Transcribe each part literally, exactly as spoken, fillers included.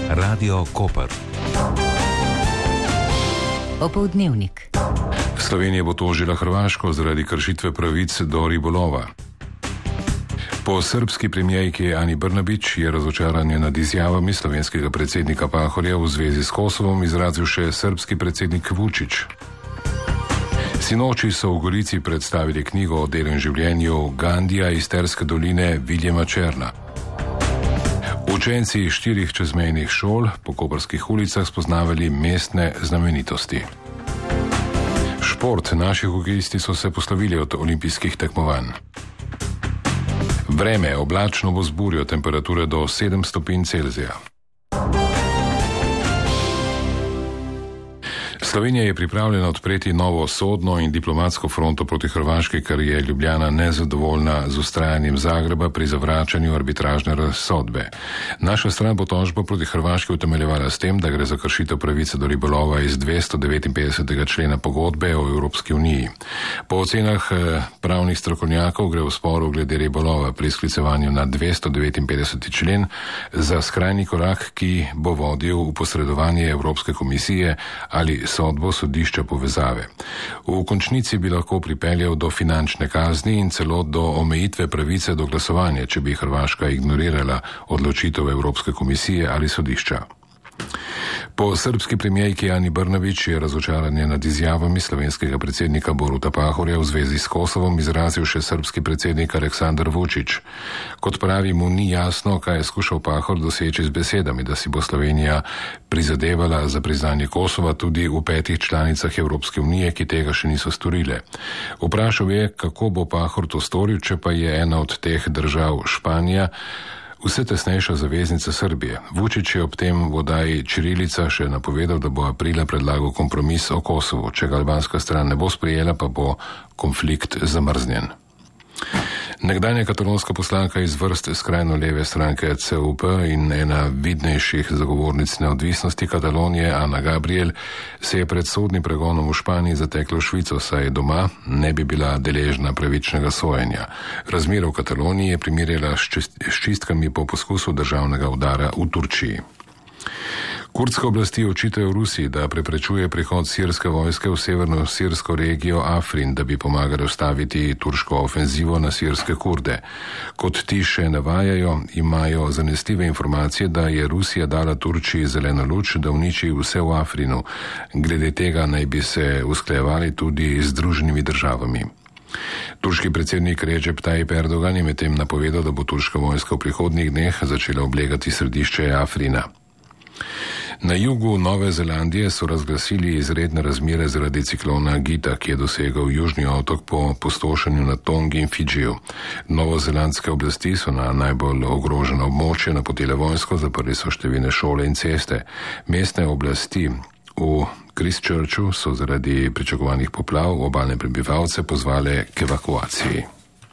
Radio Koper. Opoldnevnik. Slovenija bo tožila Hrvaško zaradi kršitve pravic do ribolova. Po srbski premijerki Ani Brnabić je razočaranje nad izjavami slovenskega predsednika Pahorja v zvezi s Kosovom izrazil še srbski predsednik Vučić. Sinoči so v Gorici predstavili knjigo o delu in življenju Gandija iz Terske doline Viljema Černa. Učenci štirih čezmejnih šol po koprskih ulicah spoznavali mestne znamenitosti. Šport. Naši hokejisti so se poslovili od olimpijskih tekmovanj. Vreme. Oblačno bo z burjo, temperature do sedem stopinj Celzija. Slovenija je pripravljena odpreti novo sodno in diplomatsko fronto proti Hrvaški, ker je Ljubljana nezadovoljna z vztrajanjem Zagreba pri zavračanju arbitražne razsodbe. Naša stran bo tožbo proti Hrvaški utemeljevala s tem, da gre za kršitev pravice do ribolova iz dvesto devetinpetdesetega člena pogodbe o Evropski uniji. Po ocenah pravnih strokovnjakov gre v sporu glede ribolova pri sklicevanju na dvesto devetinpetdeseti člen za skrajni korak, ki bo vodil v posredovanje Evropske komisije ali sodbo sodišča povezave. V končnici bi lahko pripeljal do finančne kazni in celo do omejitve pravice do glasovanja, če bi Hrvaška ignorirala odločitev Evropske komisije ali sodišča. Po srbski premijerki Ani Brnabić je razočaranje nad izjavami slovenskega predsednika Boruta Pahorja v zvezi s Kosovom izrazil še srbski predsednik Aleksandar Vučić. Kot pravi, mu ni jasno, kaj je skušal Pahor doseči z besedami, da si bo Slovenija prizadevala za priznanje Kosova tudi v petih članicah Evropske unije, ki tega še niso storile. Vprašal je, kako bo Pahor to storil, če pa je ena od teh držav Španija vse tesnejša zaveznica Srbije. Vučić je ob tem v oddaji Čirilica še napovedal, da bo aprila predlagal kompromis o Kosovu. Če ga albanska stran ne bo sprejela, pa bo konflikt zamrznjen. Nekdanja katalonska poslanka iz vrst skrajno leve stranke C U P in ena vidnejših zagovornic neodvisnosti Katalonije, Ana Gabriel, se je pred sodnim pregonom v Španiji zatekla v Švico, saj doma ne bi bila deležna pravičnega sojenja. Razmere v Kataloniji je primerjala s čistkami po poskusu državnega udara v Turčiji. Kurdske oblasti očitajo Rusiji, da preprečuje prihod sirske vojske v severno sirsko regijo Afrin, da bi pomagali ustaviti turško ofenzivo na sirske Kurde. Kot ti še navajajo, imajo zanesljive informacije, da je Rusija dala Turčiji zeleno luč, da uniči vse v Afrinu. Glede tega naj bi se usklajevali tudi z Združenimi državami. Turški predsednik Recep Tayyip Erdogan je medtem napovedal, da bo turška vojska v prihodnjih dneh začela oblegati središče Afrina. Na jugu Nove Zelandije so razglasili izredne razmere zaradi ciklona Gita, ki je dosegal južni otok po pustošenju na Tongi in Fidžiju. Novozelandske oblasti so na najbolj ogroženo območje napotile vojsko, zaprli so številne šole in ceste. Mestne oblasti v Christchurchu so zaradi pričakovanih poplav obalne prebivalce pozvale k evakuaciji.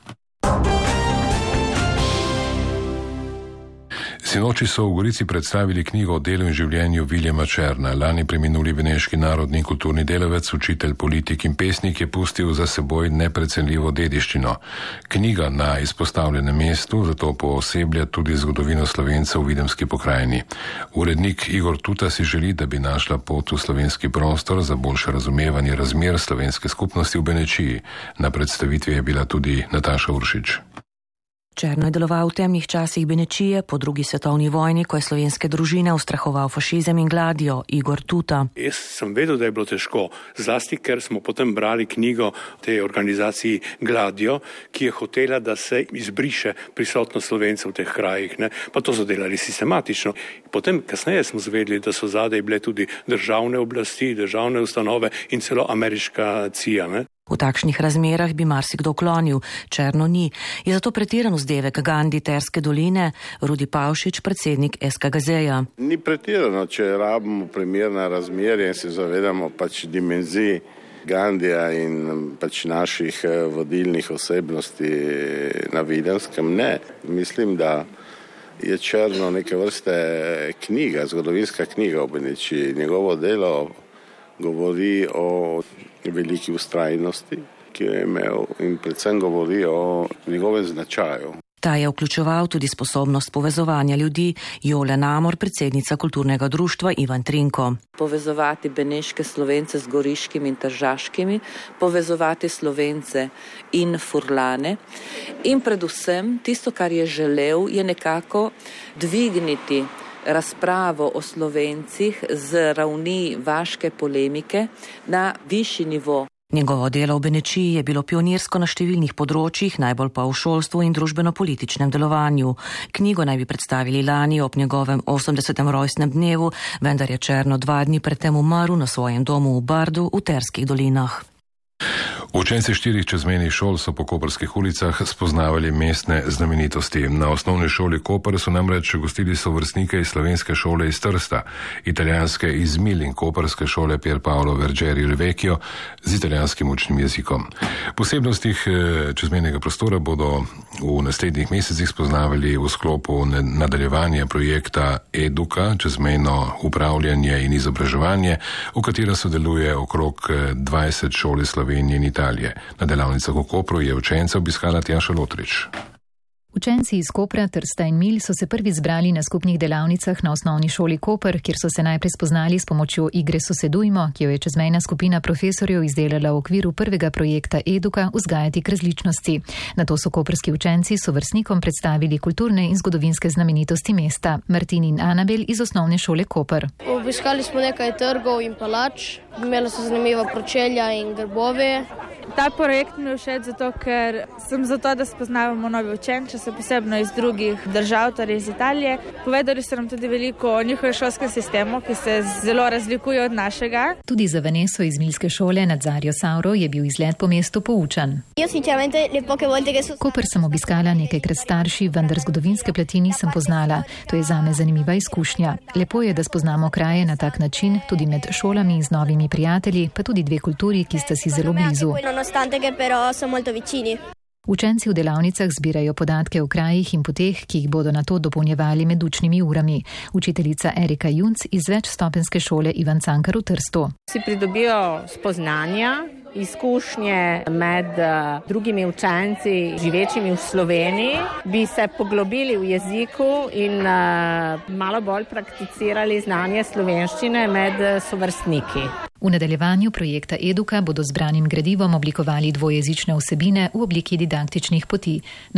Sinoči so v Gorici predstavili knjigo o delu in življenju Viljema Černa. Lani preminuli beneški narodni in kulturni delavec, učitelj, politik in pesnik je pustil za seboj neprecenljivo dediščino. Knjiga na izpostavljenem mestu zato pooseblja tudi zgodovino Slovencev v Videmski pokrajini. Urednik Igor Tuta si želi, da bi našla pot v slovenski prostor za boljše razumevanje razmer slovenske skupnosti v Benečiji. Na predstavitvi je bila tudi Nataša Uršič. Černo je deloval v temnih časih Benečije po drugi svetovni vojni, ko je slovenske družine ustrahoval fašizem in gladijo. Igor Tuta. Jaz sem vedel, da je bilo težko, zlasti ker smo potem brali knjigo tej organizaciji Gladijo, ki je hotela, da se izbriše prisotnost Slovencev v teh krajih, ne? Pa to so delali sistematično. Potem kasneje smo zvedeli, da so zadaj bile tudi državne oblasti, državne ustanove in celo ameriška C I A. Ne? V takšnih razmerah bi marsikdo klonil, Černo ni. Je zato pretiran vzdevek Gandi Terske doline, Rudi Pavšič, predsednik S K G Z-ja. Ni pretirano, če rabimo primerna razmerja in se zavedamo pač dimenzij Gandija in pač naših vodilnih osebnosti na Videmskem. Ne, mislim, da je Černo neke vrste knjiga, zgodovinska knjiga o Benečiji. Njegovo delo govori o veliki ustrajnosti, ki jo je imel, in predvsem govori o njegovem značaju. Ta je vključeval tudi sposobnost povezovanja ljudi, Jole Namor, predsednica kulturnega društva Ivan Trinko. Povezovati beneške Slovence z goriškimi in tržaškimi, povezovati Slovence in Furlane in predvsem tisto, kar je želel, je nekako dvigniti razpravo o Slovencih z ravni vaške polemike na višji nivo. Njegovo delo v Benečiji je bilo pionirsko na številnih področjih, najbolj pa v šolstvu in družbeno-političnem delovanju. Knjigo naj bi predstavili lani ob njegovem osemdesetem rojstnem dnevu, vendar je Černo dva dni predtem umrl na svojem domu v Bardu v Terskih dolinah. Učenci štirih čezmejnih šol so po koprskih ulicah spoznavali mestne znamenitosti. Na osnovni šoli Koper so namreč gostili sovrstnike iz slovenske šole iz Trsta, italijanske iz Mil in koperske šole Pier Paolo Vergeri il Vecchio z italijanskim učnim jezikom. Posebnostih čezmejnega prostora bodo v naslednjih mesecih spoznavali v sklopu nadaljevanja projekta Eduka, čezmejno upravljanje in izobraževanje, v katera sodeluje okrog dvajset šol iz Slovenije in Italije. Na delavnicah v Kopru je učence obiskala Tjaša Lotrič. Učenci iz Kopra, Trsta in Mil so se prvi zbrali na skupnih delavnicah na osnovni šoli Koper, kjer so se najprej spoznali s pomočjo igre Sosedujmo, ki jo je čezmejna skupina profesorjev izdelala v okviru prvega projekta Eduka Vzgajati k različnosti. Nato so koprski učenci sovrstnikom predstavili kulturne in zgodovinske znamenitosti mesta. Martin in Anabel iz osnovne šole Koper. Obiskali smo nekaj trgov in palač, imeli so zanimiva pročelja in grbove. Ta projekt mi je všeč zato, ker sem zato, da spoznavamo nove učence, posebno iz drugih držav, torej iz Italije. Povedali so nam tudi veliko o njihovem šolskem sistemu, ki se zelo razlikuje od našega. Tudi za Vaneso iz Milske šole nad Zarjo Sauro je bil izlet po mestu poučen. Koper sem obiskala nekajkrat starši, vendar zgodovinske plati nisem poznala. To je zame zanimiva izkušnja. Lepo je, da spoznamo kraje na tak način, tudi med šolami in z novimi prijatelji, pa tudi dve kulturi, ki sta si zelo blizu. Učenci v delavnicah zbirajo podatke o krajih in poteh, ki jih bodo nato dopolnjevali med učnimi urami. Učiteljica Erika Junc iz večstopenjske šole Ivan Cankar v Trstu. Si pridobijo spoznanja, izkušnje med drugimi učenci, živečimi v Sloveniji, bi se poglobili v jeziku in malo bolj prakticirali znanje slovenščine med sovrstniki. V nadaljevanju projekta Eduka bodo zbranim gradivom oblikovali dvojezične vsebine v obliki didaktičnih poti.